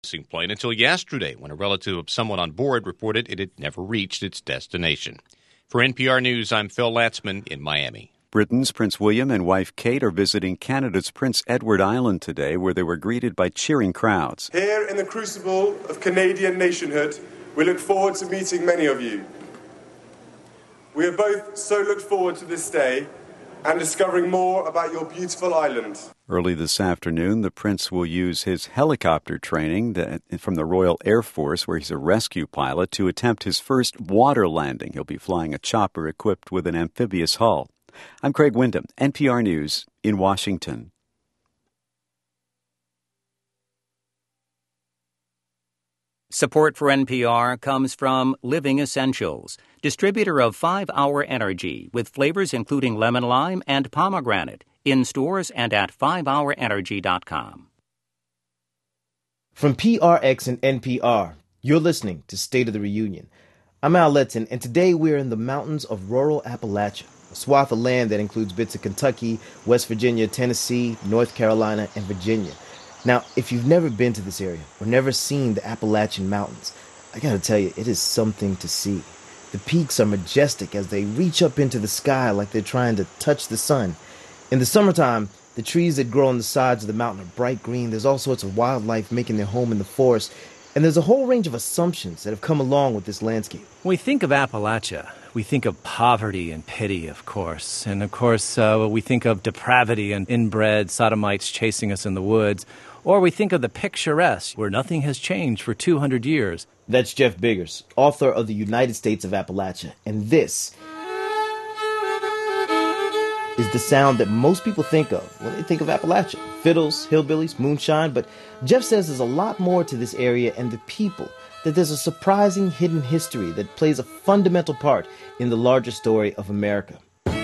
plane until yesterday when a relative of someone on board reported it had never reached its destination. For NPR News, I'm Phil Latzman in Miami. Britain's Prince William and wife Kate are visiting Canada's Prince Edward Island today, where they were greeted by cheering crowds. Here in the crucible of Canadian nationhood, we look forward to meeting many of you. We have both so looked forward to this day and discovering more about your beautiful island. Early this afternoon, the Prince will use his helicopter training from the Royal Air Force, where he's a rescue pilot, to attempt his first water landing. He'll be flying a chopper equipped with an amphibious hull. I'm Craig Wyndham, NPR News in Washington. Support for NPR comes from Living Essentials, distributor of 5-Hour Energy with flavors including lemon lime and pomegranate, in stores and at 5hourenergy.com. From PRX and NPR, you're listening to State of the Reunion. I'm Al Letton, and today we're in the mountains of rural Appalachia, a swath of land that includes bits of Kentucky, West Virginia, Tennessee, North Carolina, and Virginia. Now, if you've never been to this area or never seen the Appalachian Mountains, I gotta tell you, it is something to see. The peaks are majestic as they reach up into the sky like they're trying to touch the sun. In the summertime, the trees that grow on the sides of the mountain are bright green. There's all sorts of wildlife making their home in the forest. And there's a whole range of assumptions that have come along with this landscape. When we think of Appalachia, we think of poverty and pity, of course. And, of course, we think of depravity and inbred sodomites chasing us in the woods. Or we think of the picturesque, where nothing has changed for 200 years. That's Jeff Biggers, author of The United States of Appalachia. And this is the sound that most people think of when they think of Appalachia. Fiddles, hillbillies, moonshine. But Jeff says there's a lot more to this area and the people, that there's a surprising hidden history that plays a fundamental part in the larger story of America.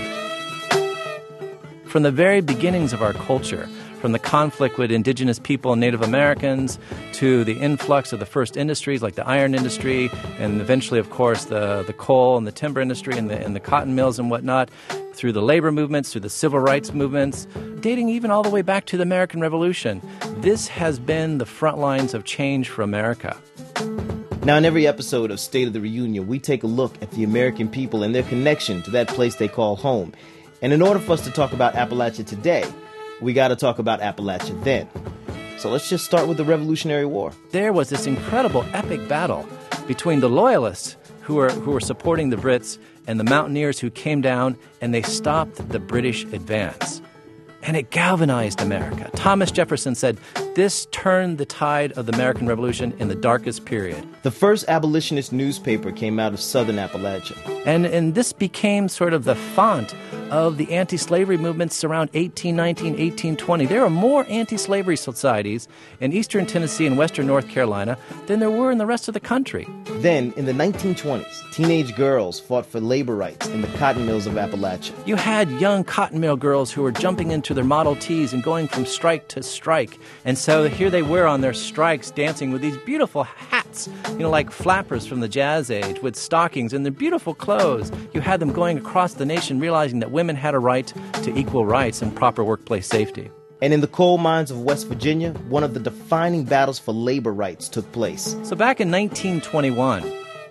From the very beginnings of our culture, from the conflict with indigenous people and Native Americans to the influx of the first industries like the iron industry and eventually, of course, the coal and the timber industry and the cotton mills and whatnot, through the labor movements, through the civil rights movements, dating even all the way back to the American Revolution. This has been the front lines of change for America. Now, in every episode of State of the Reunion, we take a look at the American people and their connection to that place they call home. And in order for us to talk about Appalachia today, we got to talk about Appalachia then. So let's just start with the Revolutionary War. There was this incredible epic battle between the Loyalists who were supporting the Brits and the mountaineers who came down and they stopped the British advance. And it galvanized America. Thomas Jefferson said, this turned the tide of the American Revolution in the darkest period. The first abolitionist newspaper came out of southern Appalachia. And this became sort of the font of the anti-slavery movements around 1819, 1820. There are more anti-slavery societies in eastern Tennessee and western North Carolina than there were in the rest of the country. Then, in the 1920s, teenage girls fought for labor rights in the cotton mills of Appalachia. You had young cotton mill girls who were jumping into their Model Ts and going from strike to strike. And so here they were on their strikes dancing with these beautiful hats, like flappers from the Jazz Age, with stockings and their beautiful clothes. You had them going across the nation realizing that women had a right to equal rights and proper workplace safety. And in the coal mines of West Virginia, one of the defining battles for labor rights took place. So back in 1921,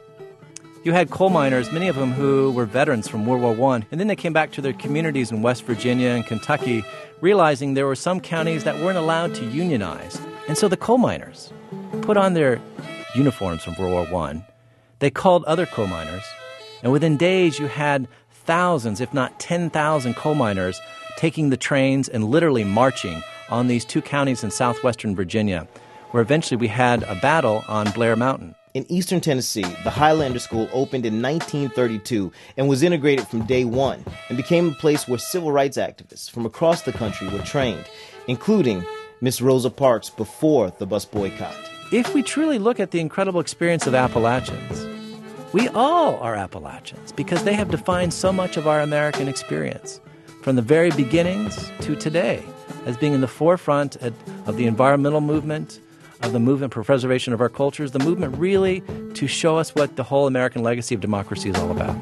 you had coal miners, many of them who were veterans from World War I, and then they came back to their communities in West Virginia and Kentucky, realizing there were some counties that weren't allowed to unionize. And so the coal miners put on their uniforms from World War I. They called other coal miners, and within days you had thousands, if not 10,000 coal miners taking the trains and literally marching on these two counties in southwestern Virginia, where eventually we had a battle on Blair Mountain. In eastern Tennessee, the Highlander School opened in 1932 and was integrated from day one and became a place where civil rights activists from across the country were trained, including Miss Rosa Parks before the bus boycott. If we truly look at the incredible experience of Appalachians, we all are Appalachians because they have defined so much of our American experience, from the very beginnings to today, as being in the forefront of the environmental movement, of the movement for preservation of our cultures, the movement really to show us what the whole American legacy of democracy is all about.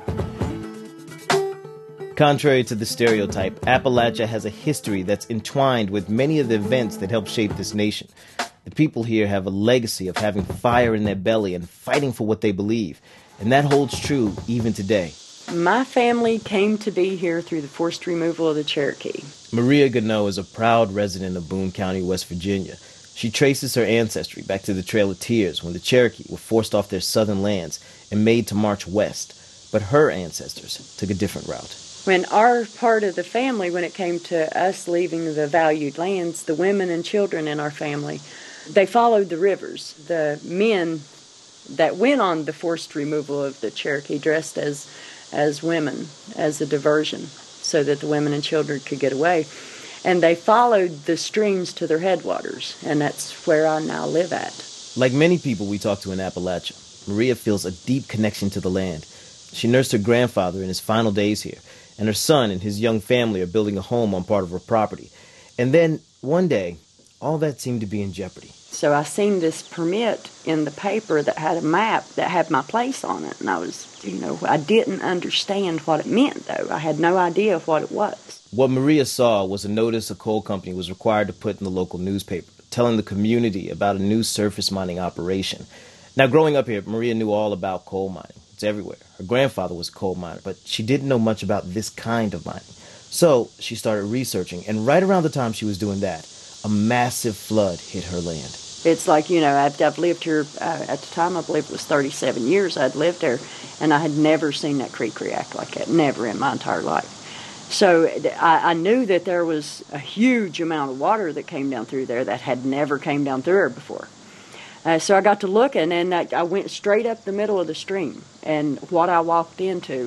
Contrary to the stereotype, Appalachia has a history that's entwined with many of the events that helped shape this nation. The people here have a legacy of having fire in their belly and fighting for what they believe. And that holds true even today. My family came to be here through the forced removal of the Cherokee. Maria Gano is a proud resident of Boone County, West Virginia. She traces her ancestry back to the Trail of Tears when the Cherokee were forced off their southern lands and made to march west. But her ancestors took a different route. When our part of the family, when it came to us leaving the valued lands, the women and children in our family, they followed the rivers. The men that went on the forced removal of the Cherokee dressed as women, as a diversion, so that the women and children could get away. And they followed the streams to their headwaters, and that's where I now live at. Like many people we talk to in Appalachia, Maria feels a deep connection to the land. She nursed her grandfather in his final days here, and her son and his young family are building a home on part of her property. And then, one day, all that seemed to be in jeopardy. So I seen this permit in the paper that had a map that had my place on it, and I didn't understand what it meant, though. I had no idea what it was. What Maria saw was a notice a coal company was required to put in the local newspaper, telling the community about a new surface mining operation. Now, growing up here, Maria knew all about coal mining. It's everywhere. Her grandfather was a coal miner, but she didn't know much about this kind of mining. So she started researching, and right around the time she was doing that, a massive flood hit her land. It's like, I've lived here, at the time I believe it was 37 years I'd lived there, and I had never seen that creek react like that, never in my entire life. So I knew that there was a huge amount of water that came down through there that had never came down through there before. So I got to looking, and I went straight up the middle of the stream, and what I walked into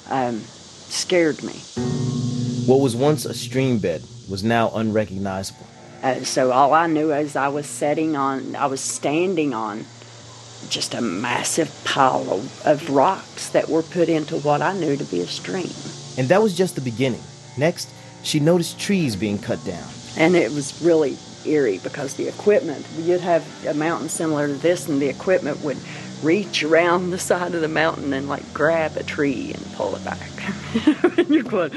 scared me. What was once a stream bed was now unrecognizable. So all I knew is I was standing on just a massive pile of rocks that were put into what I knew to be a stream. And that was just the beginning. Next, she noticed trees being cut down. And it was really eerie because the equipment, you'd have a mountain similar to this, and the equipment would reach around the side of the mountain and grab a tree and pull it back. And you're going,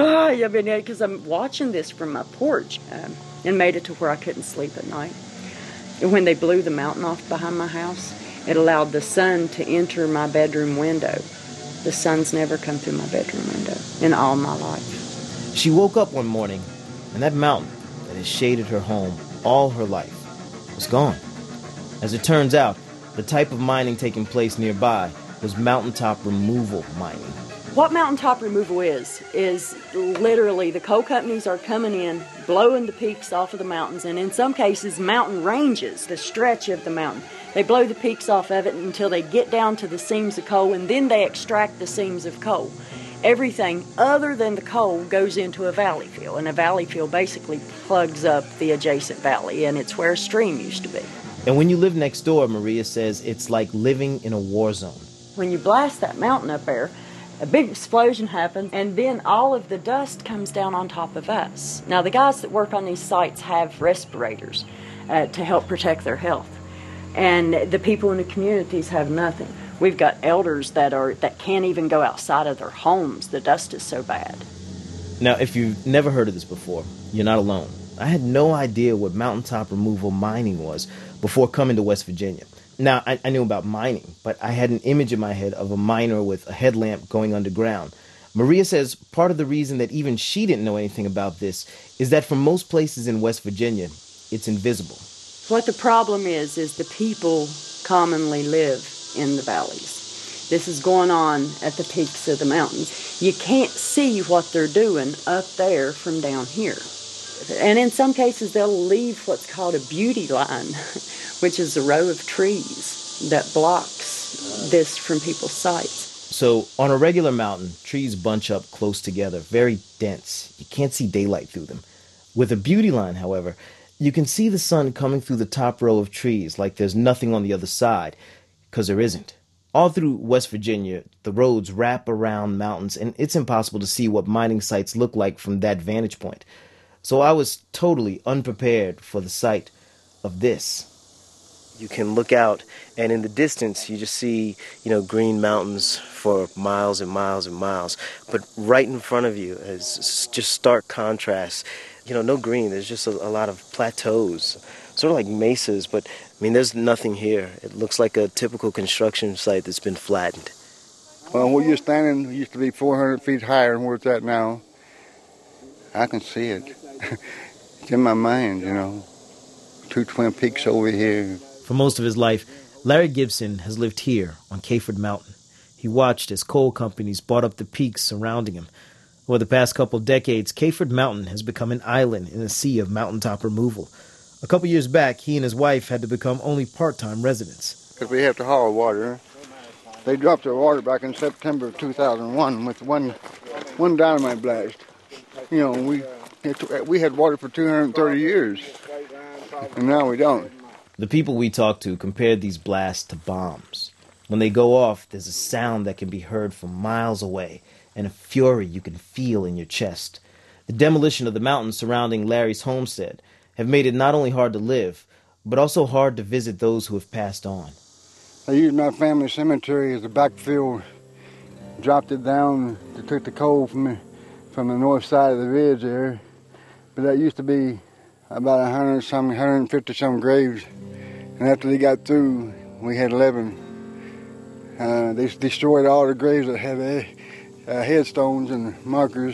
because I'm watching this from my porch, and made it to where I couldn't sleep at night. And when they blew the mountain off behind my house, it allowed the sun to enter my bedroom window. The sun's never come through my bedroom window in all my life. She woke up one morning, and that mountain that has shaded her home all her life was gone. As it turns out, the type of mining taking place nearby was mountaintop removal mining. What mountaintop removal is literally the coal companies are coming in, blowing the peaks off of the mountains, and in some cases mountain ranges, the stretch of the mountain. They blow the peaks off of it until they get down to the seams of coal, and then they extract the seams of coal. Everything other than the coal goes into a valley fill, and a valley fill basically plugs up the adjacent valley, and it's where a stream used to be. And when you live next door, Maria says it's like living in a war zone. When you blast that mountain up there, a big explosion happens, and then all of the dust comes down on top of us. Now, the guys that work on these sites have respirators to help protect their health. And the people in the communities have nothing. We've got elders that can't even go outside of their homes. The dust is so bad. Now, if you've never heard of this before, you're not alone. I had no idea what mountaintop removal mining was before coming to West Virginia. Now, I knew about mining, but I had an image in my head of a miner with a headlamp going underground. Maria says part of the reason that even she didn't know anything about this is that for most places in West Virginia, it's invisible. What the problem is the people commonly live in the valleys. This is going on at the peaks of the mountains. You can't see what they're doing up there from down here. And in some cases, they'll leave what's called a beauty line, which is a row of trees that blocks this from people's sights. So on a regular mountain, trees bunch up close together, very dense. You can't see daylight through them. With a beauty line, however, you can see the sun coming through the top row of trees like there's nothing on the other side, because there isn't. All through West Virginia, the roads wrap around mountains, and it's impossible to see what mining sites look like from that vantage point. So I was totally unprepared for the sight of this. You can look out, and in the distance, you just see, green mountains for miles and miles and miles. But right in front of you is just stark contrast. No green. There's just a lot of plateaus. sort of like mesas, but I mean, there's nothing here. It looks like a typical construction site that's been flattened. Well, where you're standing used to be 400 feet higher than where it's at now. I can see it. It's in my mind, you know. 2 Twin Peaks over here. For most of his life, Larry Gibson has lived here on Kayford Mountain. He watched as coal companies bought up the peaks surrounding him. Over the past couple decades, Kayford Mountain has become an island in a sea of mountaintop removal. A couple years back, he and his wife had to become only part-time residents. Because we have to haul water. They dropped the water back in September of 2001 with one dynamite blast. You know, we had water for 230 years, and now we don't. The people we talked to compared these blasts to bombs. When they go off, there's a sound that can be heard from miles away, and a fury you can feel in your chest. The demolition of the mountains surrounding Larry's homestead have made it not only hard to live, but also hard to visit those who have passed on. I used my family cemetery as a backfill, dropped it down, they took the coal from the north side of the ridge there, but that used to be about 150-some graves, and after they got through, we had 11. They destroyed all the graves that had headstones and markers.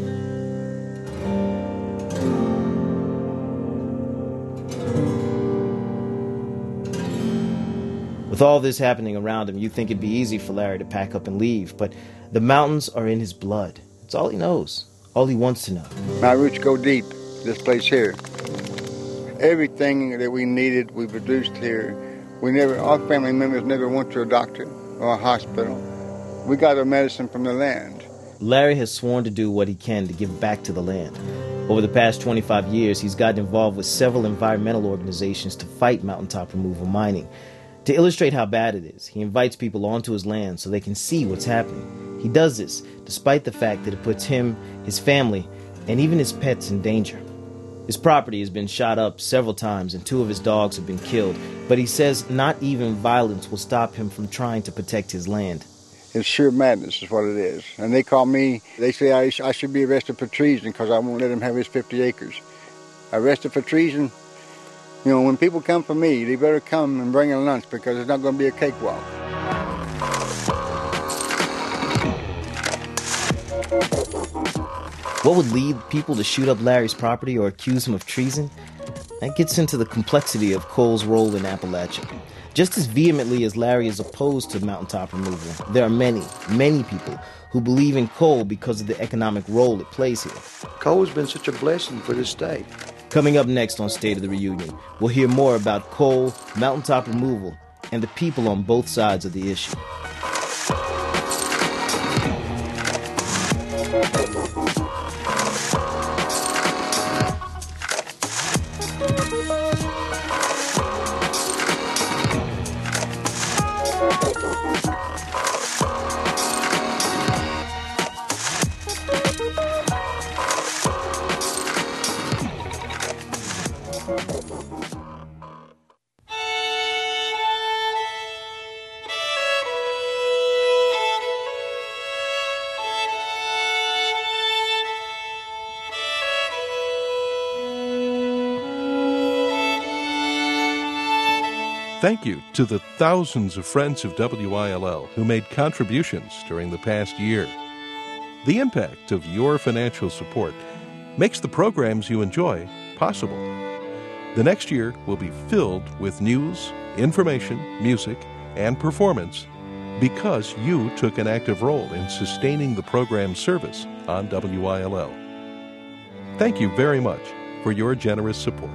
With all this happening around him, you'd think it'd be easy for Larry to pack up and leave, but the mountains are in his blood. It's all he knows, all he wants to know. My roots go deep, this place here. Everything that we needed, we produced here. Our family members never went to a doctor or a hospital. We got our medicine from the land. Larry has sworn to do what he can to give back to the land. Over the past 25 years, he's gotten involved with several environmental organizations to fight mountaintop removal mining. To illustrate how bad it is, he invites people onto his land so they can see what's happening. He does this despite the fact that it puts him, his family, and even his pets in danger. His property has been shot up several times and 2 of his dogs have been killed, but he says not even violence will stop him from trying to protect his land. It's sheer madness is what it is. And they say I should be arrested for treason because I won't let him have his 50 acres. Arrested for treason? You know, when people come for me, they better come and bring a lunch because it's not going to be a cakewalk. What would lead people to shoot up Larry's property or accuse him of treason? That gets into the complexity of coal's role in Appalachia. Just as vehemently as Larry is opposed to mountaintop removal, there are many, many people who believe in coal because of the economic role it plays here. Coal has been such a blessing for this state. Coming up next on State of the Reunion, we'll hear more about coal, mountaintop removal, and the people on both sides of the issue. Thank you to the thousands of friends of WILL who made contributions during the past year. The impact of your financial support makes the programs you enjoy possible. The next year will be filled with news, information, music, and performance because you took an active role in sustaining the program's service on WILL. Thank you very much for your generous support.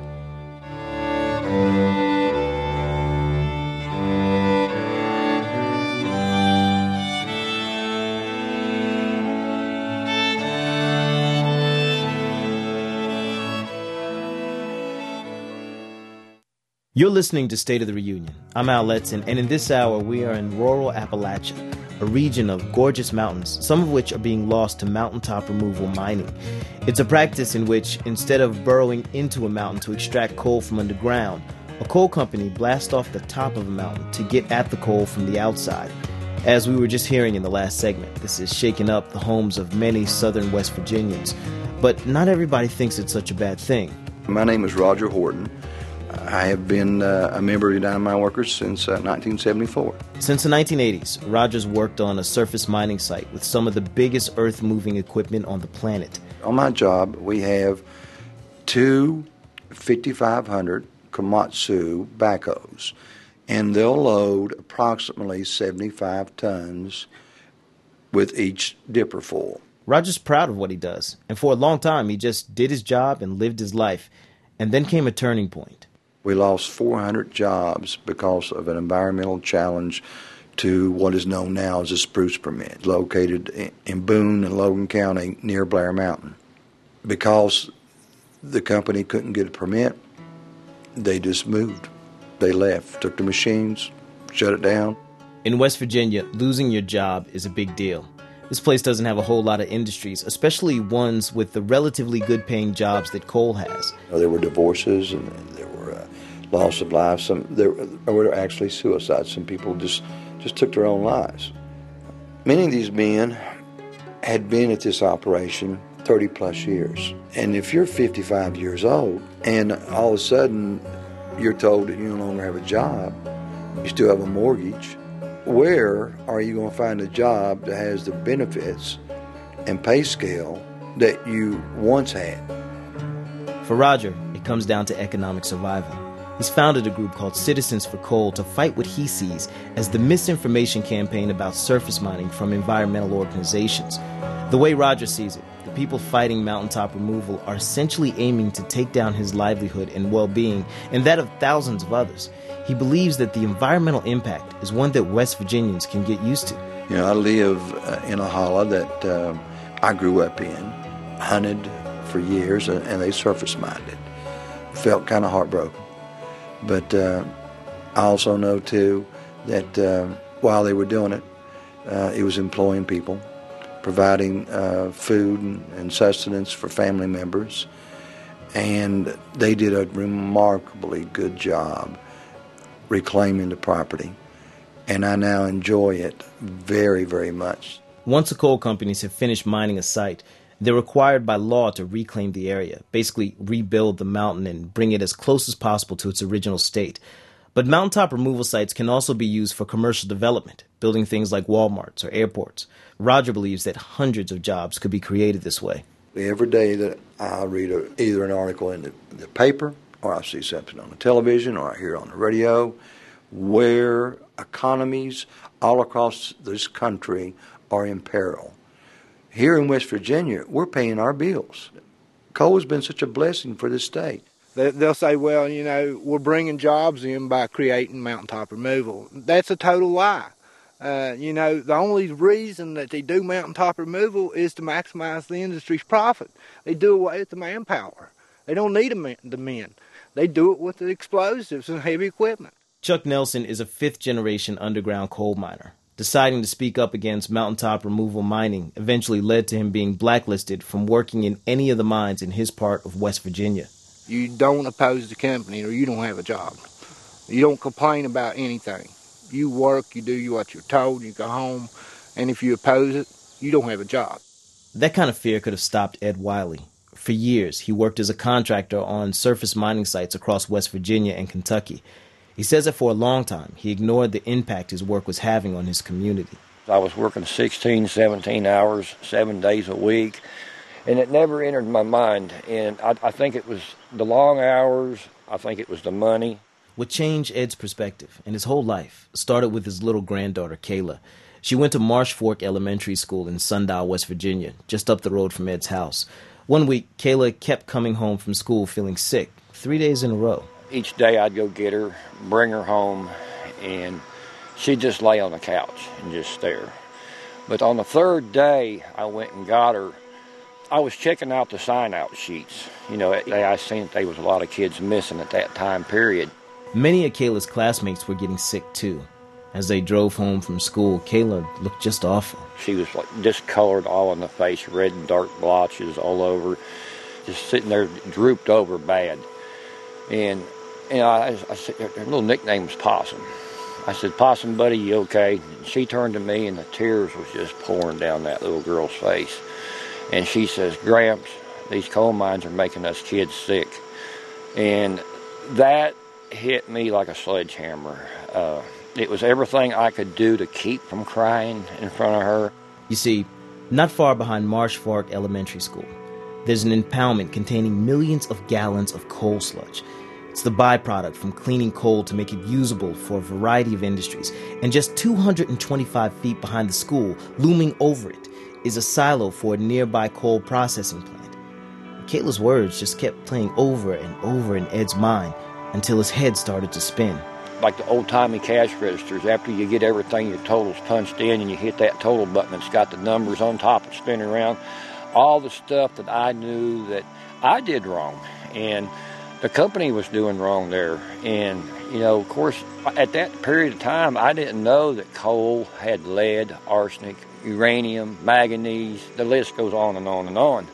You're listening to State of the Reunion. I'm Al Letson, and in this hour we are in rural Appalachia, a region of gorgeous mountains, some of which are being lost to mountaintop removal mining. It's a practice in which, instead of burrowing into a mountain to extract coal from underground, a coal company blasts off the top of a mountain to get at the coal from the outside. As we were just hearing in the last segment, this is shaking up the homes of many southern West Virginians. But not everybody thinks it's such a bad thing. My name is Roger Horton. I have been a member of United Mine Workers since 1974. Since the 1980s, Rogers worked on a surface mining site with some of the biggest earth-moving equipment on the planet. On my job, we have two 5,500 Komatsu backhoes, and they'll load approximately 75 tons with each dipper full. Rogers is proud of what he does, and for a long time he just did his job and lived his life. And then came a turning point. We lost 400 jobs because of an environmental challenge to what is known now as a spruce permit, located in Boone and Logan County near Blair Mountain. Because the company couldn't get a permit, they just moved. They left, took the machines, shut it down. In West Virginia, losing your job is a big deal. This place doesn't have a whole lot of industries, especially ones with the relatively good-paying jobs that coal has. There were divorces and there were loss of life. There were actually suicides. Some people just took their own lives. Many of these men had been at this operation 30-plus years. And if you're 55 years old and all of a sudden you're told that you no longer have a job, you still have a mortgage, where are you going to find a job that has the benefits and pay scale that you once had? For Roger, it comes down to economic survival. He's founded a group called Citizens for Coal to fight what he sees as the misinformation campaign about surface mining from environmental organizations. The way Roger sees it, the people fighting mountaintop removal are essentially aiming to take down his livelihood and well-being and that of thousands of others. He believes that the environmental impact is one that West Virginians can get used to. You know, I live in a hollow that I grew up in, hunted for years, and they surface mined it. Felt kind of heartbroken. But I also know, too, that while they were doing it, it was employing people, providing food and sustenance for family members. And they did a remarkably good job reclaiming the property, and I now enjoy it very, very much. Once the coal companies have finished mining a site, they're required by law to reclaim the area, basically rebuild the mountain and bring it as close as possible to its original state. But mountaintop removal sites can also be used for commercial development, building things like Walmarts or airports. Roger believes that hundreds of jobs could be created this way. Every day that I read either an article in the paper, or I see something on the television, or I hear it on the radio, where economies all across this country are in peril. Here in West Virginia, we're paying our bills. Coal has been such a blessing for this state. They'll say, well, you know, we're bringing jobs in by creating mountaintop removal. That's a total lie. You know, the only reason that they do mountaintop removal is to maximize the industry's profit. They do away with the manpower. They don't need the men. They do it with the explosives and heavy equipment. Chuck Nelson is a fifth-generation underground coal miner. Deciding to speak up against mountaintop removal mining eventually led to him being blacklisted from working in any of the mines in his part of West Virginia. You don't oppose the company or you don't have a job. You don't complain about anything. You work, you do what you're told, you go home, and if you oppose it, you don't have a job. That kind of fear could have stopped Ed Wiley. For years, he worked as a contractor on surface mining sites across West Virginia and Kentucky. He says that for a long time, he ignored the impact his work was having on his community. I was working 16, 17 hours, 7 days a week, and it never entered my mind. And I think it was the long hours, I think it was the money. What changed Ed's perspective and his whole life started with his little granddaughter, Kayla. She went to Marsh Fork Elementary School in Sundial, West Virginia, just up the road from Ed's house. One week, Kayla kept coming home from school feeling sick, 3 days in a row. Each day I'd go get her, bring her home, and she'd just lay on the couch and just stare. But on the third day I went and got her, I was checking out the sign-out sheets. You know, I seen that there was a lot of kids missing at that time period. Many of Kayla's classmates were getting sick too. As they drove home from school, Kayla looked just awful. She was like discolored all in the face, red and dark blotches all over, just sitting there drooped over bad. And I said, her little nickname was Possum. I said, Possum, buddy, you okay? And she turned to me and the tears was just pouring down that little girl's face. And she says, Gramps, these coal mines are making us kids sick. And that hit me like a sledgehammer. It was everything I could do to keep from crying in front of her. You see, not far behind Marsh Fork Elementary School, there's an impoundment containing millions of gallons of coal sludge. It's the byproduct from cleaning coal to make it usable for a variety of industries. And just 225 feet behind the school, looming over it, is a silo for a nearby coal processing plant. Kayla's words just kept playing over and over in Ed's mind until his head started to spin. Like the old-timey cash registers, after you get everything, your totals punched in, and you hit that total button, it's got the numbers on top and spinning around. All the stuff that I knew that I did wrong, and the company was doing wrong there. And, of course, at that period of time, I didn't know that coal had lead, arsenic, uranium, manganese. The list goes on and on and on.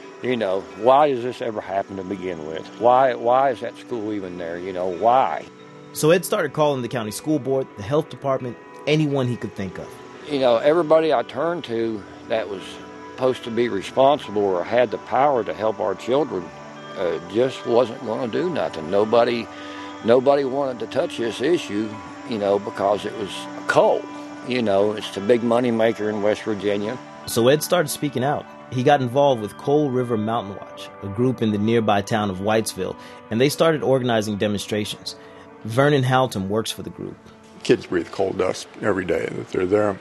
Why does this ever happen to begin with? Why is that school even there? Why? So Ed started calling the county school board, the health department, anyone he could think of. Everybody I turned to that was supposed to be responsible or had the power to help our children just wasn't going to do nothing. Nobody wanted to touch this issue, because it was coal. It's the big money maker in West Virginia. So Ed started speaking out. He got involved with Coal River Mountain Watch, a group in the nearby town of Whitesville, and they started organizing demonstrations. Vernon Haltom works for the group. Kids breathe coal dust every day that they're there.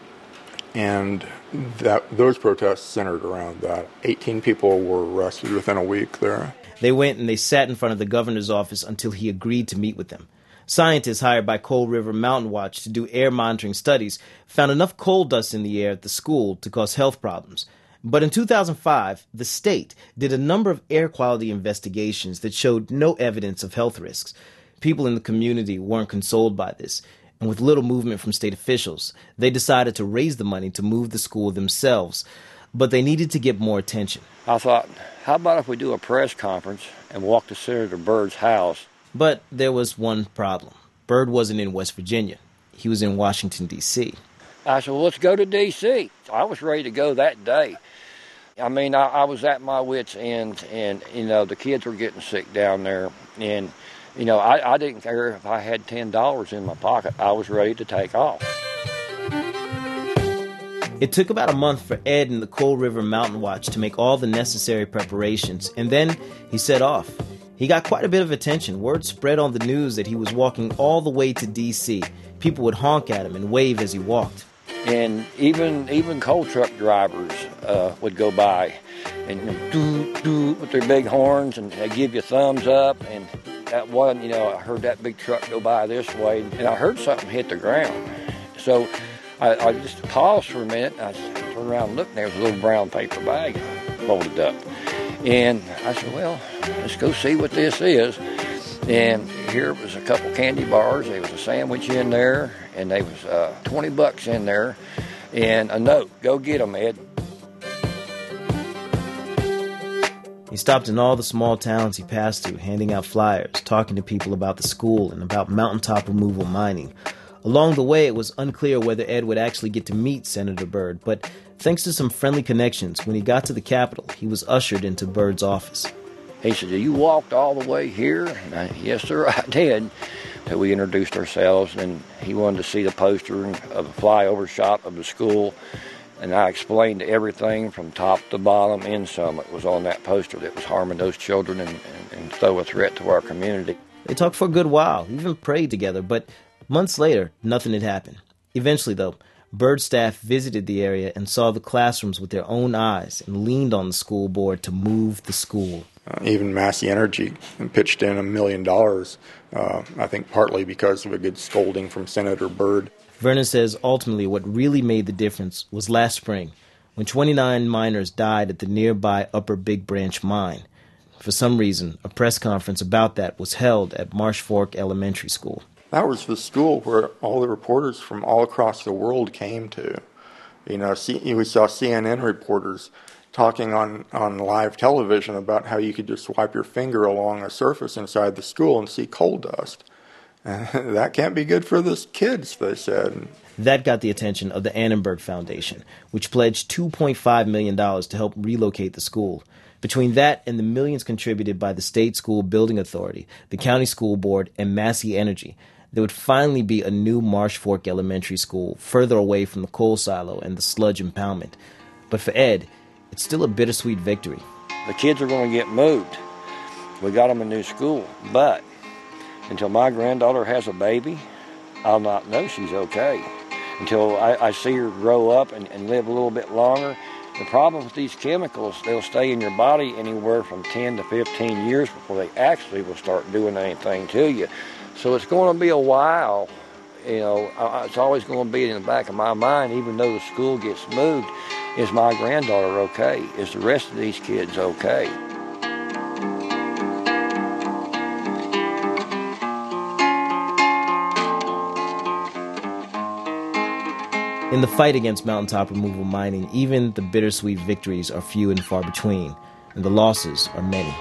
And those protests centered around that. 18 people were arrested within a week there. They went and they sat in front of the governor's office until he agreed to meet with them. Scientists hired by Coal River Mountain Watch to do air monitoring studies found enough coal dust in the air at the school to cause health problems. But in 2005, the state did a number of air quality investigations that showed no evidence of health risks. People in the community weren't consoled by this, and with little movement from state officials, they decided to raise the money to move the school themselves, but they needed to get more attention. I thought, how about if we do a press conference and walk to Senator Byrd's house? But there was one problem. Byrd wasn't in West Virginia. He was in Washington, D.C. I said, well, let's go to D.C. I was ready to go that day. I was at my wit's end, and, the kids were getting sick down there, and I didn't care if I had $10 in my pocket. I was ready to take off. It took about a month for Ed and the Coal River Mountain Watch to make all the necessary preparations, and then he set off. He got quite a bit of attention. Word spread on the news that he was walking all the way to D.C. People would honk at him and wave as he walked. And even coal truck drivers would go by and do with their big horns, and they give you thumbs up. And that one, I heard that big truck go by this way, and I heard something hit the ground. So I just paused for a minute, and I turned around and looked, and there was a little brown paper bag folded up. And I said, well, let's go see what this is. And here was a couple candy bars. There was a sandwich in there, and there was $20 in there, and a note. Go get them, Ed. He stopped in all the small towns he passed through, handing out flyers, talking to people about the school and about mountaintop removal mining. Along the way, it was unclear whether Ed would actually get to meet Senator Byrd, but thanks to some friendly connections, when he got to the Capitol, he was ushered into Byrd's office. He said, you walked all the way here? And I, yes, sir, I did. So we introduced ourselves, and he wanted to see the poster of the flyover shot of the school. And I explained everything from top to bottom in Summit was on that poster that was harming those children and throw a threat to our community. They talked for a good while, even prayed together, but months later, nothing had happened. Eventually, though, Byrd staff visited the area and saw the classrooms with their own eyes and leaned on the school board to move the school. Even Massey Energy pitched in $1 million, I think partly because of a good scolding from Senator Byrd. Vernon says ultimately what really made the difference was last spring, when 29 miners died at the nearby Upper Big Branch mine. For some reason, a press conference about that was held at Marsh Fork Elementary School. That was the school where all the reporters from all across the world came to. We saw CNN reporters talking on live television about how you could just swipe your finger along a surface inside the school and see coal dust. That can't be good for the kids, they said. That got the attention of the Annenberg Foundation, which pledged $2.5 million to help relocate the school. Between that and the millions contributed by the State School Building Authority, the County School Board, and Massey Energy, there would finally be a new Marsh Fork Elementary School further away from the coal silo and the sludge impoundment. But for Ed, it's still a bittersweet victory. The kids are going to get moved. We got them a new school, but until my granddaughter has a baby, I'll not know she's okay. Until I see her grow up and live a little bit longer. The problem with these chemicals, they'll stay in your body anywhere from 10 to 15 years before they actually will start doing anything to you. So it's going to be a while. It's always going to be in the back of my mind, even though the school gets moved. Is my granddaughter okay? Is the rest of these kids okay? In the fight against mountaintop removal mining, even the bittersweet victories are few and far between, and the losses are many.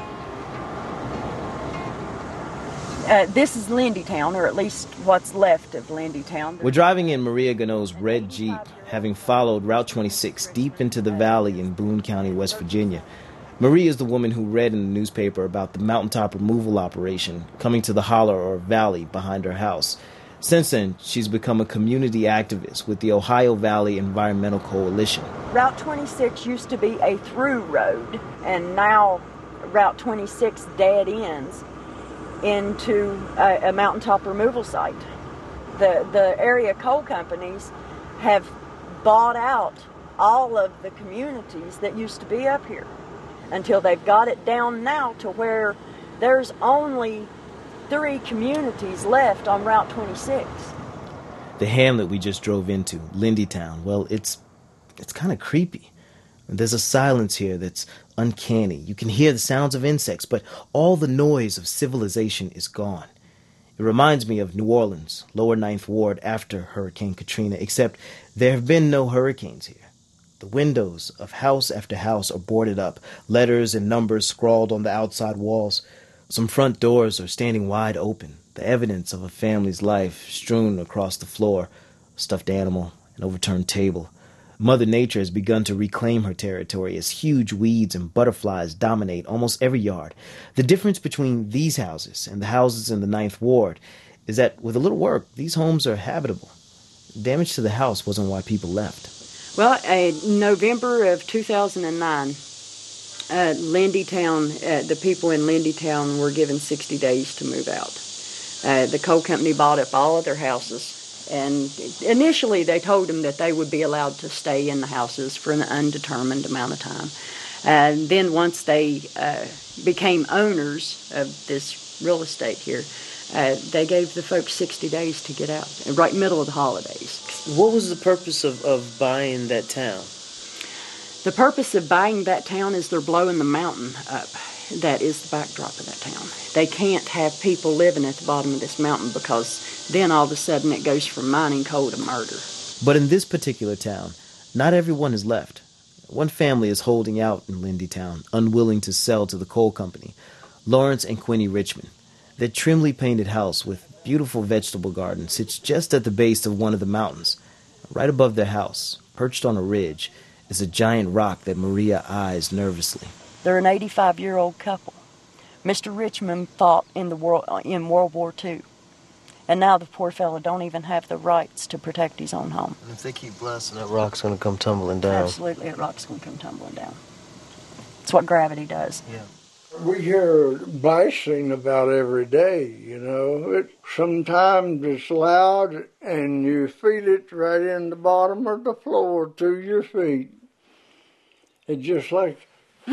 This is Lindytown, or at least what's left of Lindytown. We're driving in Maria Gano's red Jeep, having followed Route 26 deep into the valley in Boone County, West Virginia. Maria is the woman who read in the newspaper about the mountaintop removal operation coming to the holler or valley behind her house. Since then, she's become a community activist with the Ohio Valley Environmental Coalition. Route 26 used to be a through road, and now Route 26 dead ends into a mountaintop removal site. The area coal companies have bought out all of the communities that used to be up here until they've got it down now to where there's only 3 communities left on Route 26. The hamlet we just drove into, Lindytown, well, it's kind of creepy. There's a silence here that's uncanny. You can hear the sounds of insects, but all the noise of civilization is gone. It reminds me of New Orleans, lower 9th Ward after Hurricane Katrina, except there have been no hurricanes here. The windows of house after house are boarded up, letters and numbers scrawled on the outside walls. Some front doors are standing wide open, the evidence of a family's life strewn across the floor, a stuffed animal, an overturned table. Mother Nature has begun to reclaim her territory as huge weeds and butterflies dominate almost every yard. The difference between these houses and the houses in the 9th Ward is that with a little work, these homes are habitable. Damage to the house wasn't why people left. Well, in November of 2009, Lindytown, the people in Lindytown were given 60 days to move out. The coal company bought up all of their houses. And initially, they told them that they would be allowed to stay in the houses for an undetermined amount of time. And then once they became owners of this real estate here, they gave the folks 60 days to get out, right middle of the holidays. What was the purpose of buying that town? The purpose of buying that town is they're blowing the mountain up. That is the backdrop of that town. They can't have people living at the bottom of this mountain because then all of a sudden it goes from mining coal to murder. But in this particular town, not everyone is left. One family is holding out in Lindytown, unwilling to sell to the coal company. Lawrence and Quinny Richmond. Their trimly painted house with beautiful vegetable garden sits just at the base of one of the mountains. Right above their house, perched on a ridge, is a giant rock that Maria eyes nervously. They're an 85-year-old couple. Mr. Richmond fought in World War II. And now the poor fellow don't even have the rights to protect his own home. And if they keep blasting, that rock's going to come tumbling down. Absolutely, that rock's going to come tumbling down. It's what gravity does. Yeah. We hear blasting about every day, you know. Sometimes it's loud and you feel it right in the bottom of the floor to your feet. It's just like...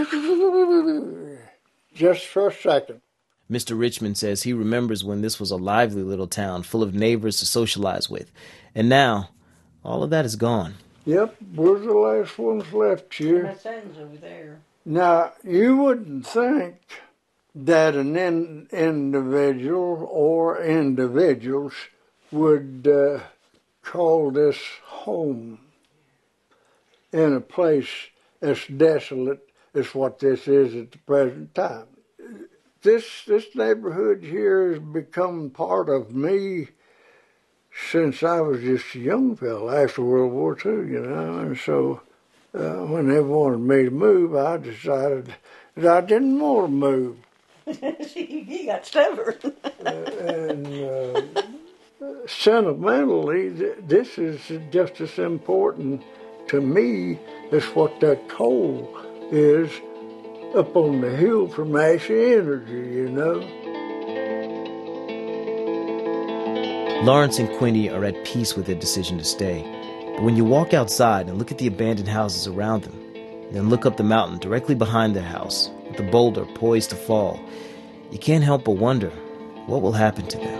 just for a second. Mr. Richmond says he remembers when this was a lively little town full of neighbors to socialize with. And now, all of that is gone. Yep, we're the last ones left here. My son's over there. Now, you wouldn't think that an individual or individuals would call this home in a place as desolate as what this is at the present time. This neighborhood here has become part of me since I was just a young fella after World War II, you know, and so when they wanted me to move, I decided that I didn't want to move. You got stubborn. Sentimentally, this is just as important to me as what that coal is up on the hill from Ashy Energy, you know. Lawrence and Quinny are at peace with their decision to stay. But when you walk outside and look at the abandoned houses around them, and then look up the mountain directly behind their house, with the boulder poised to fall, you can't help but wonder what will happen to them.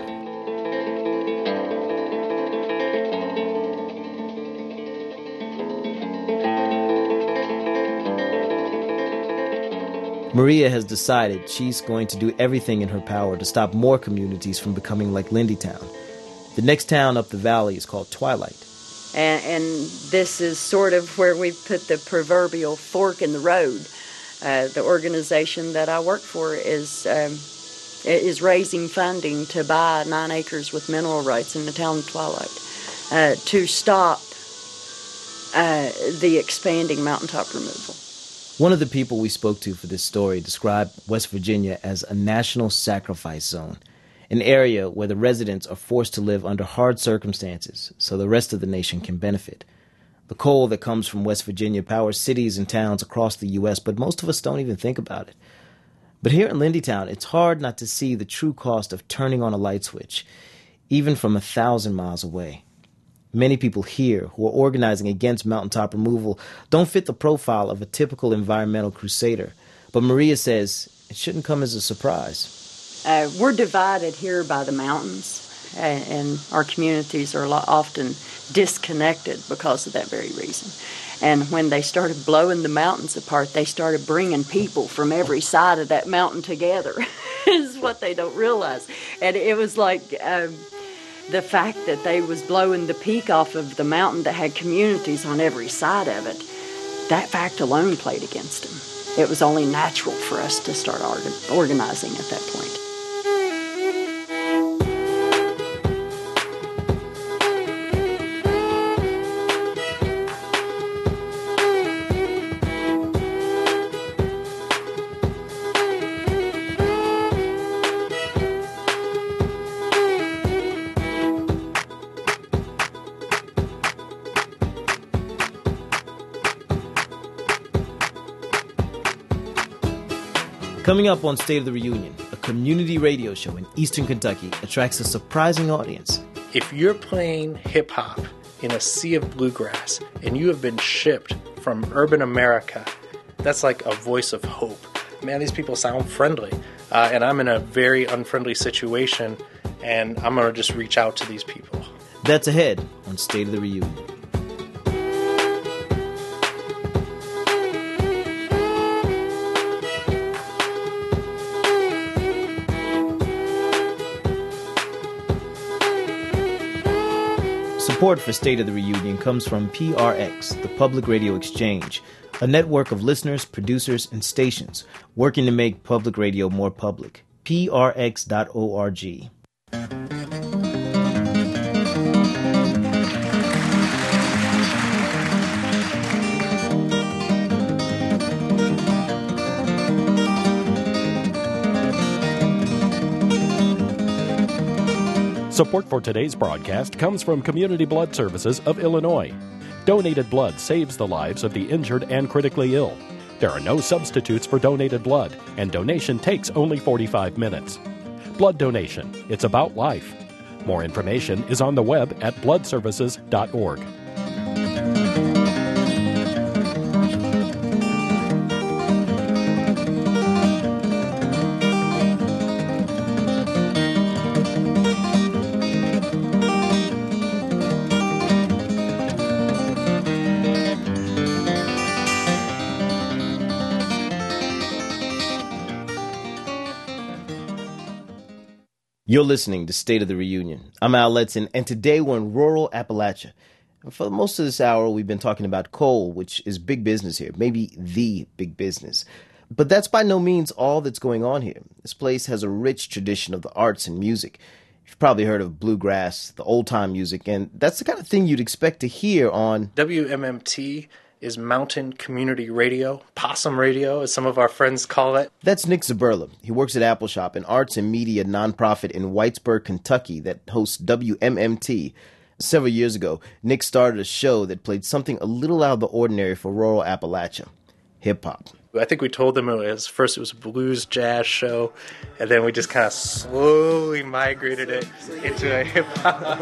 Maria has decided she's going to do everything in her power to stop more communities from becoming like Lindytown. The next town up the valley is called Twilight. And this is sort of where we put the proverbial fork in the road. The organization that I work for is raising funding to buy 9 acres with mineral rights in the town of Twilight to stop the expanding mountaintop removal. One of the people we spoke to for this story described West Virginia as a national sacrifice zone, an area where the residents are forced to live under hard circumstances so the rest of the nation can benefit. The coal that comes from West Virginia powers cities and towns across the U.S., but most of us don't even think about it. But here in Lindytown, it's hard not to see the true cost of turning on a light switch, even from 1,000 miles away. Many people here who are organizing against mountaintop removal don't fit the profile of a typical environmental crusader. But Maria says it shouldn't come as a surprise. We're divided here by the mountains, and our communities are often disconnected because of that very reason. And when they started blowing the mountains apart, they started bringing people from every side of that mountain together, is what they don't realize. And it was like the fact that they was blowing the peak off of the mountain that had communities on every side of it, that fact alone played against them. It was only natural for us to start organizing at that point. Coming up on State of the Reunion, a community radio show in eastern Kentucky attracts a surprising audience. If you're playing hip-hop in a sea of bluegrass and you have been shipped from urban America, that's like a voice of hope. Man, these people sound friendly, and I'm in a very unfriendly situation, and I'm going to just reach out to these people. That's ahead on State of the Reunion. Support for State of the Reunion comes from PRX, the Public Radio Exchange, a network of listeners, producers, and stations working to make public radio more public. PRX.org. Support for today's broadcast comes from Community Blood Services of Illinois. Donated blood saves the lives of the injured and critically ill. There are no substitutes for donated blood, and donation takes only 45 minutes. Blood donation, it's about life. More information is on the web at bloodservices.org. You're listening to State of the Reunion. I'm Al Letson, and today we're in rural Appalachia. And for most of this hour, we've been talking about coal, which is big business here, maybe the big business. But that's by no means all that's going on here. This place has a rich tradition of the arts and music. You've probably heard of bluegrass, the old-time music, and that's the kind of thing you'd expect to hear on WMMT is Mountain Community Radio, Possum Radio, as some of our friends call it. That's Nick Zaberla. He works at Appleshop, an arts and media nonprofit in Whitesburg, Kentucky that hosts WMMT. Several years ago, Nick started a show that played something a little out of the ordinary for rural Appalachia, hip-hop. I think we told them first it was a blues jazz show, and then we just kind of slowly migrated it into a hip-hop.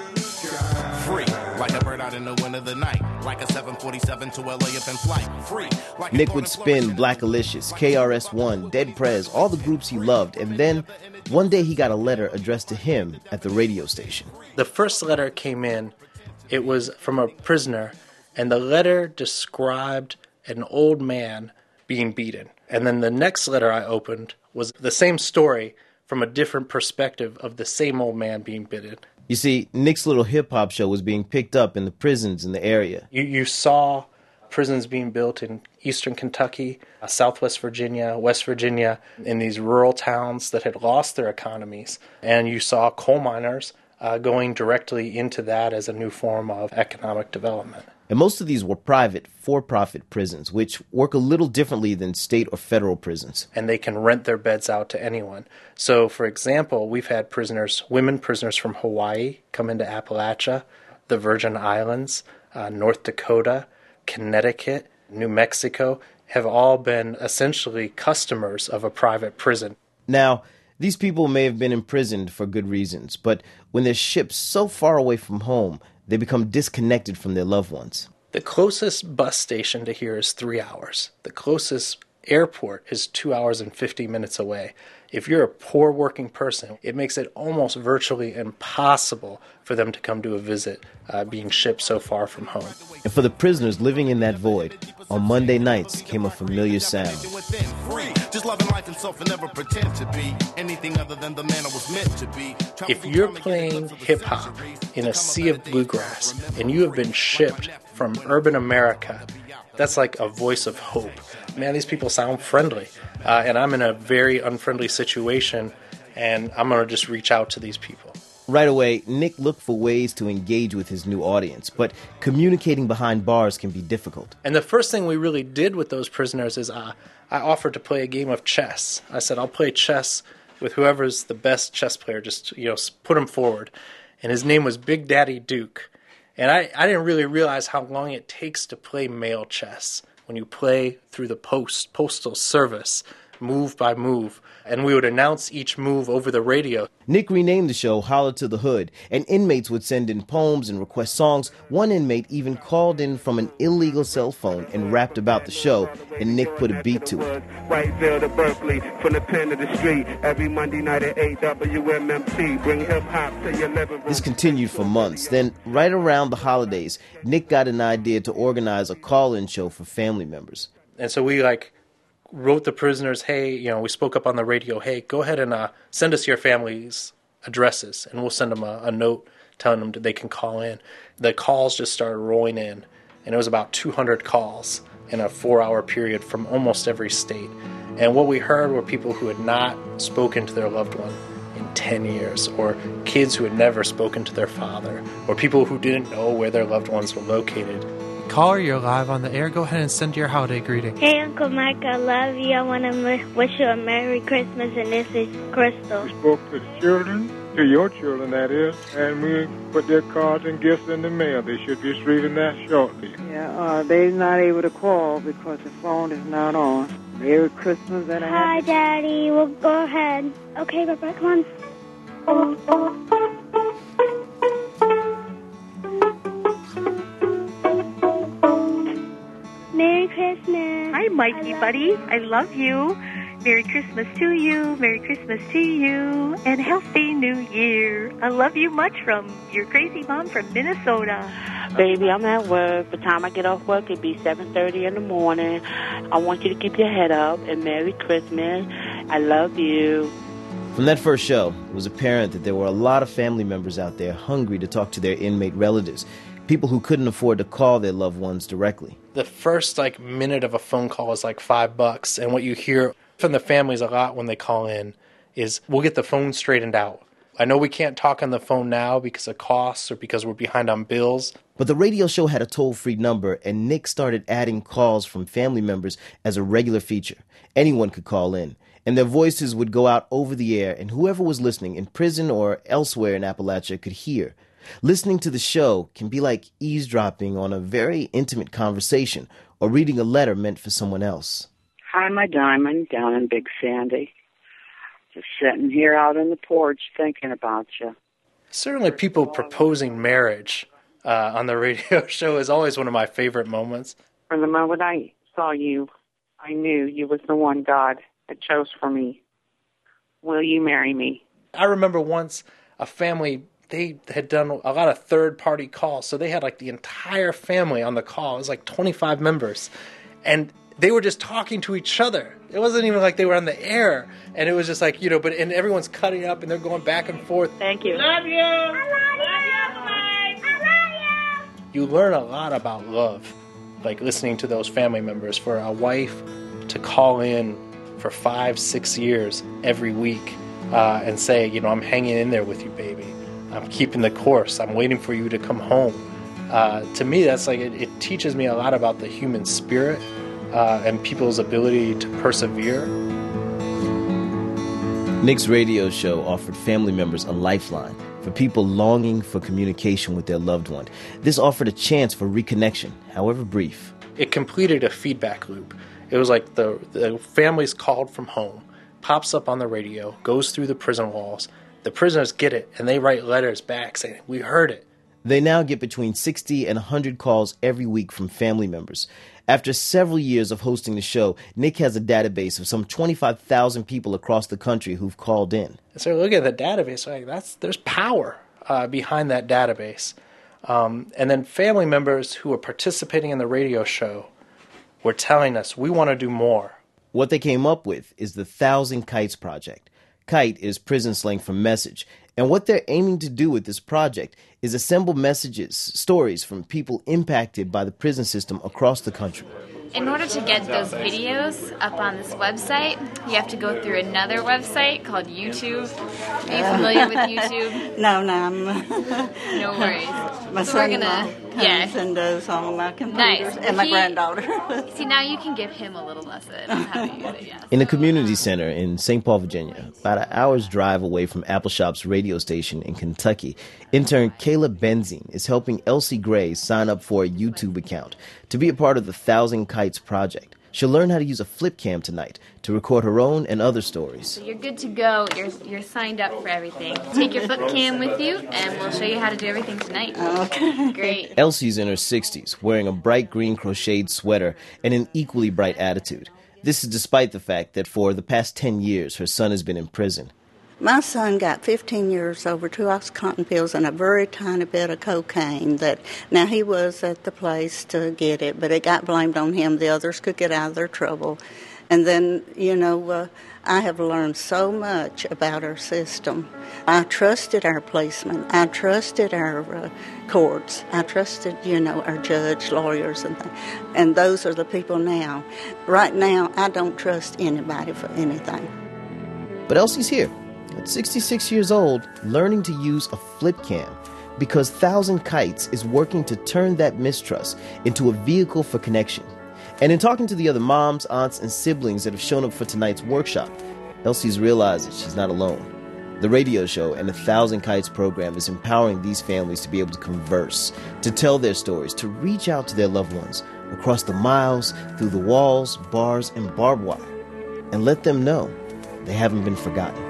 Free, like a bird out in the wind of the night, like a 747 to LA up in flight. Free, like Nick would spin Black Alicious, KRS-One, Dead Prez, all the groups he loved, and then one day he got a letter addressed to him at the radio station. The first letter came in, it was from a prisoner, and the letter described an old man being beaten. And then the next letter I opened was the same story from a different perspective of the same old man being beaten. You see, Nick's little hip-hop show was being picked up in the prisons in the area. You saw prisons being built in eastern Kentucky, southwest Virginia, West Virginia, in these rural towns that had lost their economies. And you saw coal miners going directly into that as a new form of economic development. And most of these were private, for-profit prisons, which work a little differently than state or federal prisons. And they can rent their beds out to anyone. So, for example, we've had women prisoners from Hawaii come into Appalachia, the Virgin Islands, North Dakota, Connecticut, New Mexico, have all been essentially customers of a private prison. Now, these people may have been imprisoned for good reasons, but when they're shipped so far away from home, they become disconnected from their loved ones. The closest bus station to here is 3 hours. The closest airport is 2 hours and 50 minutes away. If you're a poor working person, it makes it almost virtually impossible for them to come to a visit being shipped so far from home. And for the prisoners living in that void, on Monday nights came a familiar sound. Just loving life and self and never pretend to be anything other than the man I was meant to be. If you're playing hip-hop in a sea of bluegrass and you have been shipped from urban America, that's like a voice of hope. Man, these people sound friendly. And I'm in a very unfriendly situation, and I'm going to just reach out to these people. Right away, Nick looked for ways to engage with his new audience, but communicating behind bars can be difficult. And the first thing we really did with those prisoners is I offered to play a game of chess. I said, I'll play chess with whoever's the best chess player, just put him forward. And his name was Big Daddy Duke. And I didn't really realize how long it takes to play mail chess when you play through the postal service, move by move. And we would announce each move over the radio. Nick renamed the show Holler to the Hood, and inmates would send in poems and request songs. One inmate even called in from an illegal cell phone and rapped about the show, and Nick put a beat to it. Whiteville to Berkeley, from the pen to the street, every Monday night at 8 WMMT, bring hip-hop to your living room. This continued for months. Then, right around the holidays, Nick got an idea to organize a call-in show for family members. And so we wrote the prisoners, hey, we spoke up on the radio, hey, go ahead and send us your family's addresses, and we'll send them a note telling them that they can call in. The calls just started rolling in, and it was about 200 calls in a 4-hour period from almost every state. And what we heard were people who had not spoken to their loved one in 10 years, or kids who had never spoken to their father, or people who didn't know where their loved ones were located. Caller, you're live on the air. Go ahead and send your holiday greeting. Hey, Uncle Mike, I love you. I want to wish you a Merry Christmas, and this is Crystal. We spoke to the children, to your children, that is, and we put their cards and gifts in the mail. They should be receiving that shortly. Yeah, they're not able to call because the phone is not on. Merry Christmas and a Hi, Daddy. Well, go ahead. Okay, Papa, come on. Merry Christmas. Hi, Mikey, buddy. I love you. Merry Christmas to you. Merry Christmas to you. And Healthy New Year. I love you much from your crazy mom from Minnesota. Baby, I'm at work. By the time I get off work, it'll be 7:30 in the morning. I want you to keep your head up, and Merry Christmas. I love you. From that first show, it was apparent that there were a lot of family members out there hungry to talk to their inmate relatives, people who couldn't afford to call their loved ones directly. The first minute of a phone call is $5, and what you hear from the families a lot when they call in is, we'll get the phone straightened out. I know we can't talk on the phone now because of costs or because we're behind on bills. But the radio show had a toll-free number, and Nick started adding calls from family members as a regular feature. Anyone could call in, and their voices would go out over the air, and whoever was listening in prison or elsewhere in Appalachia could hear. Listening to the show can be like eavesdropping on a very intimate conversation or reading a letter meant for someone else. Hi, my diamond, down in Big Sandy. Just sitting here out on the porch thinking about you. Certainly people proposing marriage on the radio show is always one of my favorite moments. From the moment I saw you, I knew you was the one God had chose for me. Will you marry me? I remember once a family, they had done a lot of third-party calls, so they had like the entire family on the call. It was like 25 members, and they were just talking to each other. It wasn't even like they were on the air, and it was just like, and everyone's cutting up, and they're going back and forth. Thank you. Love you. I love you. I love you. You learn a lot about love, like listening to those family members. For a wife to call in for 5-6 years every week and say, I'm hanging in there with you, baby. I'm keeping the course. I'm waiting for you to come home. To me, that's like it teaches me a lot about the human spirit and people's ability to persevere. Nick's radio show offered family members a lifeline for people longing for communication with their loved one. This offered a chance for reconnection, however brief. It completed a feedback loop. It was like the family's called from home, pops up on the radio, goes through the prison walls. The prisoners get it, and they write letters back saying, we heard it. They now get between 60 and 100 calls every week from family members. After several years of hosting the show, Nick has a database of some 25,000 people across the country who've called in. So look at the database, there's power behind that database. And then family members who are participating in the radio show were telling us, we want to do more. What they came up with is the 1,000 Kites Project. Kite is prison slang for message. And what they're aiming to do with this project is assemble messages, stories from people impacted by the prison system across the country. In order to get those videos up on this website, you have to go through another website called YouTube. Are you familiar with YouTube? No. No worries. My son-in-law comes and does on my computer, nice. And my granddaughter. See, now you can give him a little lesson on how to use it, yes. In a community center in St. Paul, Virginia, about an hour's drive away from Appleshop's radio station in Kentucky, intern Kayla Benzine is helping Elsie Gray sign up for a YouTube account to be a part of the 1,000 Kites Project. She'll learn how to use a flip cam tonight to record her own and other stories. So you're good to go. You're signed up for everything. Take your flip cam with you, and we'll show you how to do everything tonight. Okay. Great. Elsie's in her 60s, wearing a bright green crocheted sweater and an equally bright attitude. This is despite the fact that for the past 10 years, her son has been in prison. My son got 15 years over 2 Oxycontin pills and a very tiny bit of cocaine. Now, he was at the place to get it, but it got blamed on him. The others could get out of their trouble. And then, I have learned so much about our system. I trusted our policemen. I trusted our courts. I trusted, our judge, lawyers, and things. And those are the people now. Right now, I don't trust anybody for anything. But Elsie's here. At 66 years old, learning to use a flip cam because 1,000 Kites is working to turn that mistrust into a vehicle for connection. And in talking to the other moms, aunts, and siblings that have shown up for tonight's workshop, Elsie's realized that she's not alone. The radio show and the 1,000 Kites program is empowering these families to be able to converse, to tell their stories, to reach out to their loved ones across the miles, through the walls, bars, and barbed wire, and let them know they haven't been forgotten.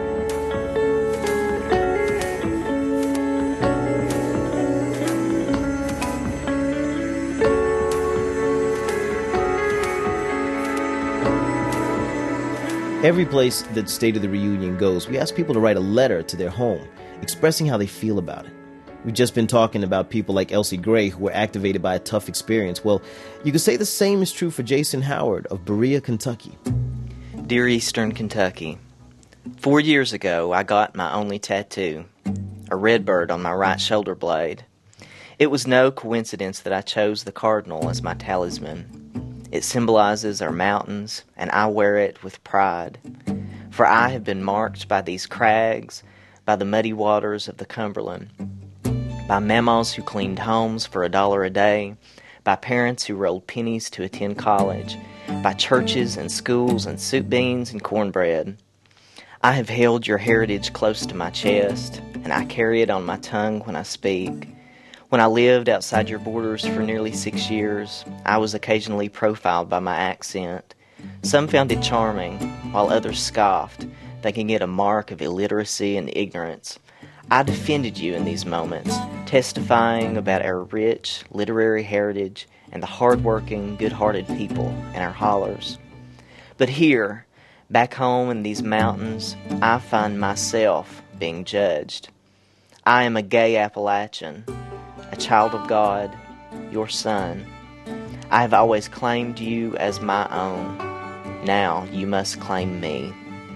Every place that State of the Reunion goes, we ask people to write a letter to their home, expressing how they feel about it. We've just been talking about people like Elsie Gray who were activated by a tough experience. Well, you could say the same is true for Jason Howard of Berea, Kentucky. Dear Eastern Kentucky, 4 years ago, I got my only tattoo, a red bird on my right shoulder blade. It was no coincidence that I chose the cardinal as my talisman. It symbolizes our mountains, and I wear it with pride. For I have been marked by these crags, by the muddy waters of the Cumberland, by mamas who cleaned homes for $1 a day, by parents who rolled pennies to attend college, by churches and schools and soup beans and cornbread. I have held your heritage close to my chest, and I carry it on my tongue when I speak. When I lived outside your borders for nearly 6 years, I was occasionally profiled by my accent. Some found it charming, while others scoffed, thinking it a mark of illiteracy and ignorance. I defended you in these moments, testifying about our rich literary heritage and the hard-working, good-hearted people in our hollers. But here, back home in these mountains, I find myself being judged. I am a gay Appalachian, a child of God, your son. I have always claimed you as my own. Now you must claim me.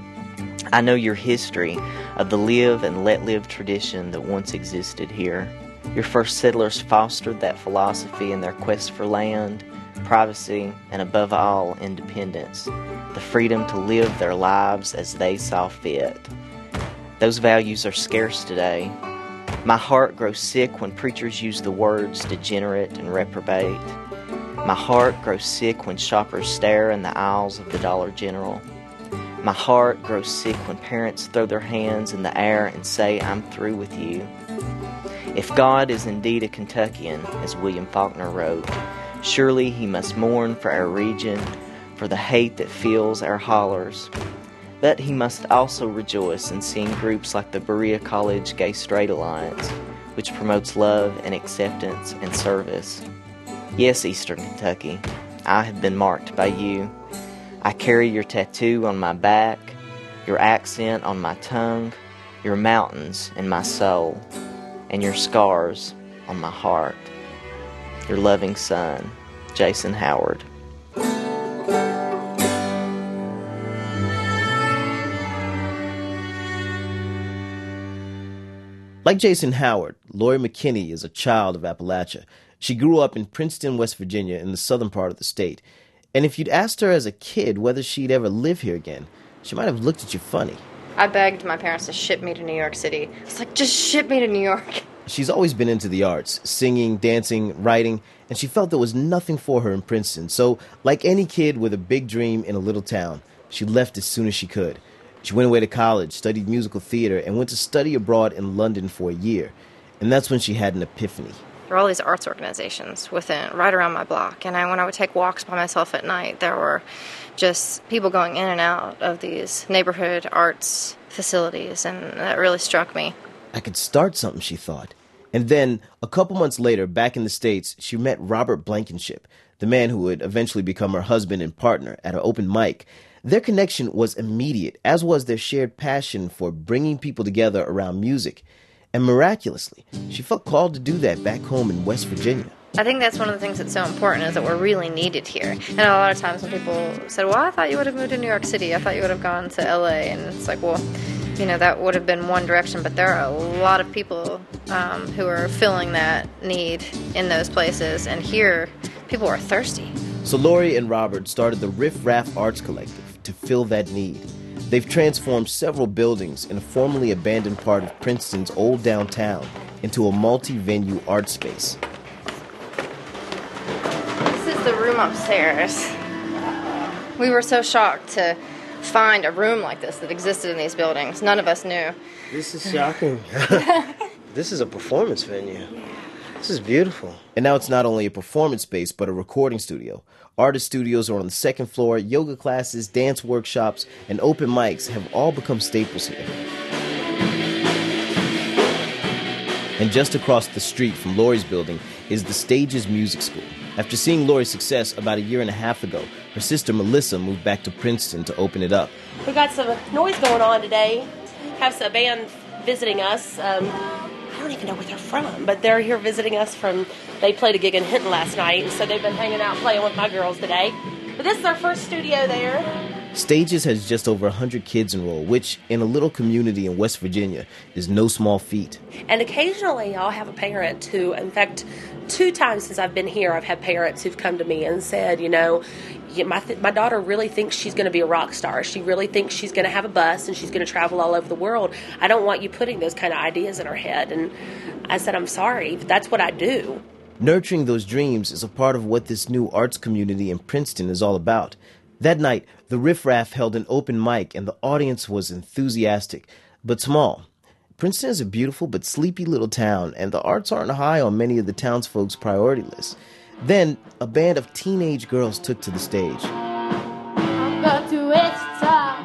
I know your history of the live and let live tradition that once existed here. Your first settlers fostered that philosophy in their quest for land, privacy, and above all, independence, the freedom to live their lives as they saw fit. Those values are scarce today. My heart grows sick when preachers use the words degenerate and reprobate. My heart grows sick when shoppers stare in the aisles of the Dollar General. My heart grows sick when parents throw their hands in the air and say, I'm through with you. If God is indeed a Kentuckian, as William Faulkner wrote, surely he must mourn for our region, for the hate that fills our hollers. But he must also rejoice in seeing groups like the Berea College Gay-Straight Alliance, which promotes love and acceptance and service. Yes, Eastern Kentucky, I have been marked by you. I carry your tattoo on my back, your accent on my tongue, your mountains in my soul, and your scars on my heart. Your loving son, Jason Howard. Like Jason Howard, Lori McKinney is a child of Appalachia. She grew up in Princeton, West Virginia, in the southern part of the state. And if you'd asked her as a kid whether she'd ever live here again, she might have looked at you funny. I begged my parents to ship me to New York City. It's like, just ship me to New York. She's always been into the arts, singing, dancing, writing, and she felt there was nothing for her in Princeton. So, like any kid with a big dream in a little town, she left as soon as she could. She went away to college, studied musical theater, and went to study abroad in London for a year. And that's when she had an epiphany. There were all these arts organizations right around my block. And when I would take walks by myself at night, there were just people going in and out of these neighborhood arts facilities. And that really struck me. I could start something, she thought. And then, a couple months later, back in the States, she met Robert Blankenship, the man who would eventually become her husband and partner, at an open mic. Their connection was immediate, as was their shared passion for bringing people together around music. And miraculously, she felt called to do that back home in West Virginia. I think that's one of the things that's so important, is that we're really needed here. And a lot of times when people said, well, I thought you would have moved to New York City, I thought you would have gone to LA, and it's like, well, that would have been one direction, but there are a lot of people who are filling that need in those places, and here, people are thirsty. So Lori and Robert started the Riff Raff Arts Collective to fill that need. They've transformed several buildings in a formerly abandoned part of Princeton's old downtown into a multi-venue art space. This is the room upstairs. We were so shocked to find a room like this that existed in these buildings. None of us knew. This is shocking. This is a performance venue. This is beautiful. And now it's not only a performance space, but a recording studio. Artist studios are on the second floor. Yoga classes, dance workshops, and open mics have all become staples here. And just across the street from Lori's building is the Stages Music School. After seeing Lori's success about a year and a half ago, her sister Melissa moved back to Princeton to open it up. We got some noise going on today. Have a band visiting us. I don't even know where they're from, but they're here visiting us they played a gig in Hinton last night, and so they've been hanging out playing with my girls today. But this is our first studio there. Stages has just over 100 kids enrolled, which, in a little community in West Virginia, is no small feat. And occasionally I'll have a parent who, in fact, 2 times since I've been here, I've had parents who've come to me and said, my daughter really thinks she's going to be a rock star. She really thinks she's going to have a bus and she's going to travel all over the world. I don't want you putting those kind of ideas in her head. And I said, I'm sorry, but that's what I do. Nurturing those dreams is a part of what this new arts community in Princeton is all about. That night, the Riff Raff held an open mic and the audience was enthusiastic, but small. Princeton is a beautiful but sleepy little town, and the arts aren't high on many of the townsfolk's priority lists. Then, a band of teenage girls took to the stage. I'm going to Wichita,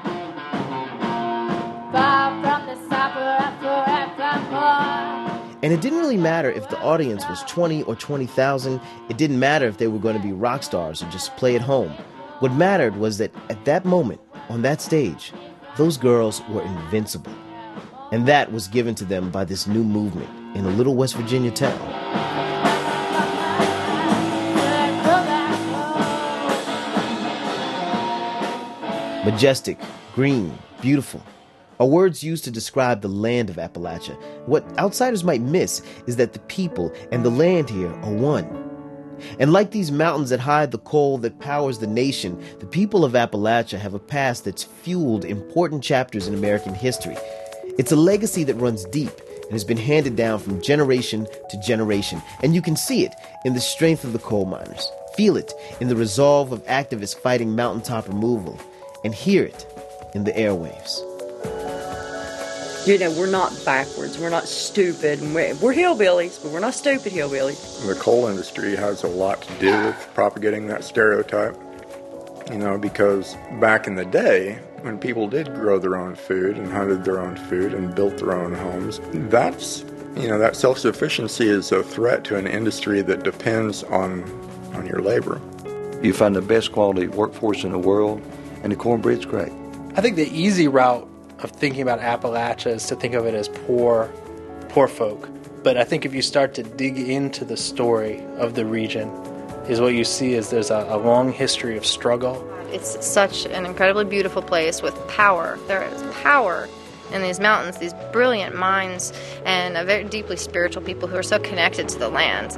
far from the suburb forevermore. And it didn't really matter if the audience was 20 or 20,000. It didn't matter if they were going to be rock stars or just play at home. What mattered was that at that moment, on that stage, those girls were invincible. And that was given to them by this new movement in a little West Virginia town. Majestic, green, beautiful are words used to describe the land of Appalachia. What outsiders might miss is that the people and the land here are one. And like these mountains that hide the coal that powers the nation, the people of Appalachia have a past that's fueled important chapters in American history. It's a legacy that runs deep and has been handed down from generation to generation. And you can see it in the strength of the coal miners, feel it in the resolve of activists fighting mountaintop removal, and hear it in the airwaves. We're not backwards. We're not stupid. We're hillbillies, but we're not stupid hillbillies. The coal industry has a lot to do with propagating that stereotype, because back in the day, when people did grow their own food and hunted their own food and built their own homes, that self-sufficiency is a threat to an industry that depends on your labor. You find the best quality workforce in the world, and the cornbread's great. I think the easy route of thinking about Appalachia is to think of it as poor folk. But I think if you start to dig into the story of the region, is what you see is there's a long history of struggle. It's such an incredibly beautiful place with power. There is power in these mountains, these brilliant minds, and a very deeply spiritual people who are so connected to the land.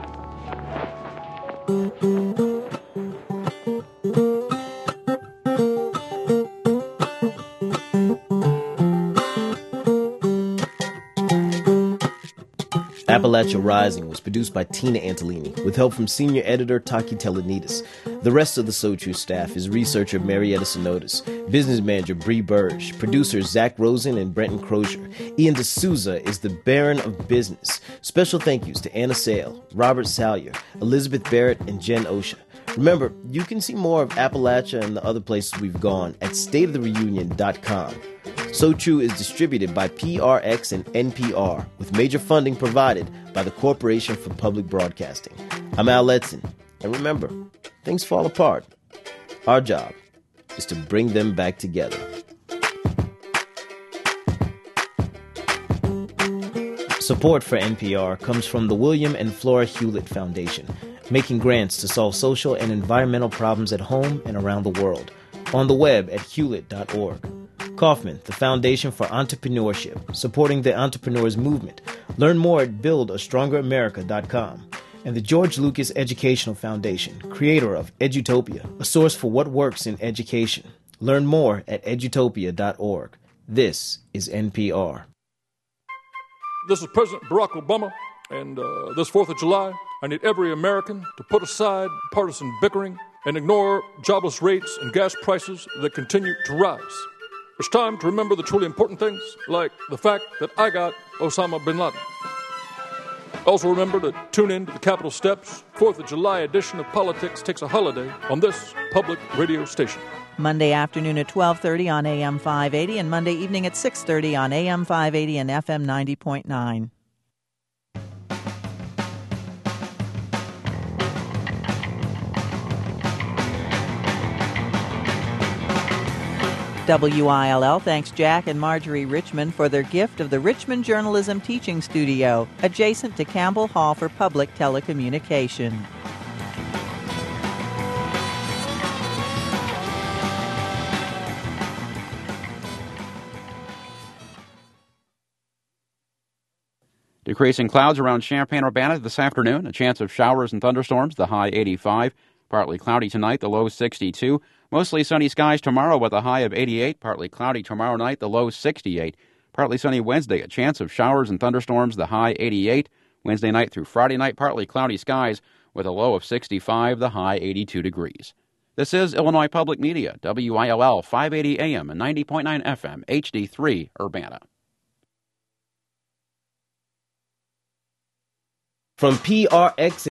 Appalachia Rising was produced by Tina Antolini with help from senior editor Taki Telenides. The rest of the So True staff is researcher Marietta Sonotis, business manager Bree Burge, producers Zach Rosen and Brenton Crozier. Ian D'Souza is the Baron of Business. Special thank yous to Anna Sale, Robert Salyer, Elizabeth Barrett, and Jen Osha. Remember, you can see more of Appalachia and the other places we've gone at stateofthereunion.com. So True is distributed by PRX and NPR, with major funding provided by the Corporation for Public Broadcasting. I'm Al Letson, and remember, things fall apart. Our job is to bring them back together. Support for NPR comes from the William and Flora Hewlett Foundation, making grants to solve social and environmental problems at home and around the world. On the web at hewlett.org. Kauffman, the Foundation for Entrepreneurship, supporting the entrepreneurs movement. Learn more at buildastrongeramerica.com. And the George Lucas Educational Foundation, creator of Edutopia, a source for what works in education. Learn more at edutopia.org. This is NPR. This is President Barack Obama, and this 4th of July, I need every American to put aside partisan bickering and ignore jobless rates and gas prices that continue to rise. It's time to remember the truly important things, like the fact that I got Osama bin Laden. Also remember to tune in to the Capitol Steps. 4th of July edition of Politics takes a holiday on this public radio station. Monday afternoon at 12:30 on AM 580 and Monday evening at 6:30 on AM 580 and FM 90.9. WILL thanks Jack and Marjorie Richmond for their gift of the Richmond Journalism Teaching Studio, adjacent to Campbell Hall for Public Telecommunication. Increasing clouds around Champaign-Urbana this afternoon. A chance of showers and thunderstorms, the high 85. Partly cloudy tonight, the low 62. Mostly sunny skies tomorrow with a high of 88. Partly cloudy tomorrow night, the low 68. Partly sunny Wednesday, a chance of showers and thunderstorms, the high 88. Wednesday night through Friday night, partly cloudy skies with a low of 65, the high 82 degrees. This is Illinois Public Media, WILL 580 AM and 90.9 FM, HD3, Urbana. From PRX